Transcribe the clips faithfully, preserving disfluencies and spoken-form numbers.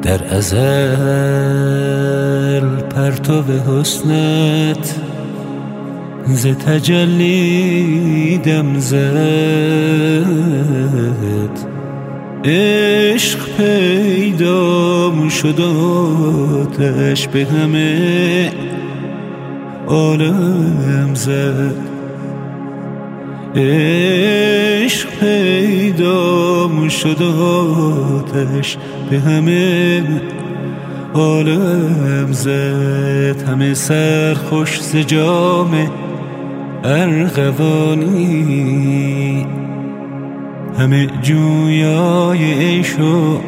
در ازل پرتو حسنت ز تجلی دم زد، عشق پیدا شد آتش به همه عالم زد. عشق پیدا شد آتش به همه عالم زد. همه سرخوش ز جام ارغوانی، همه جویای عیش و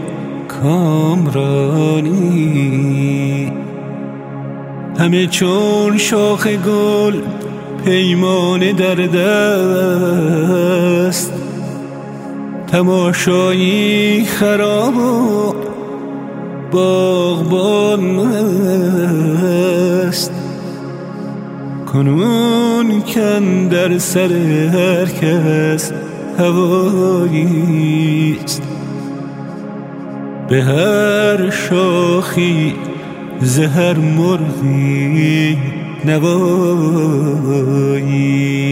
کامرانی، همه چون شاخ گل پیمانه در دست، تماشایی خراب و باغبان است. کنون کن در سر هر کس هواییست، به هر شاخی ز هر مرغی نوایی.